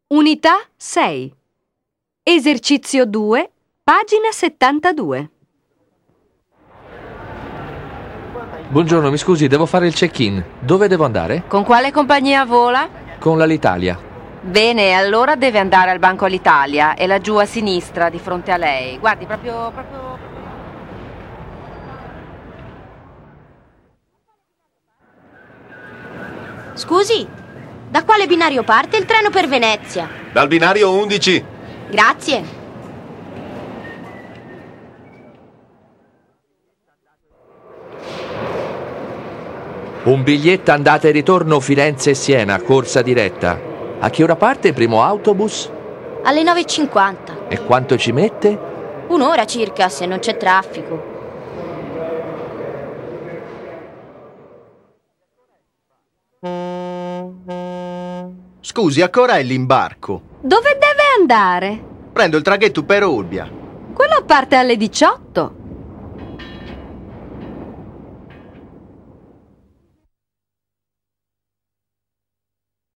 Unità 6. Esercizio 2, pagina 72. Buongiorno, mi scusi, devo fare il check-in. Dove devo andare? Con quale compagnia vola? Con l'Alitalia. Bene, allora deve andare al Banco Alitalia. È laggiù a sinistra, di fronte a lei. Guardi, proprio... Scusi, da quale binario parte il treno per Venezia? Dal binario 11. Grazie. Un biglietto andata e ritorno Firenze e Siena, corsa diretta. A che ora parte il primo autobus? Alle 9:50. E quanto ci mette? Un'ora circa, se non c'è traffico. Scusi, a che ora è l'imbarco? Dove deve andare? Prendo il traghetto per Olbia. Quello parte alle 18.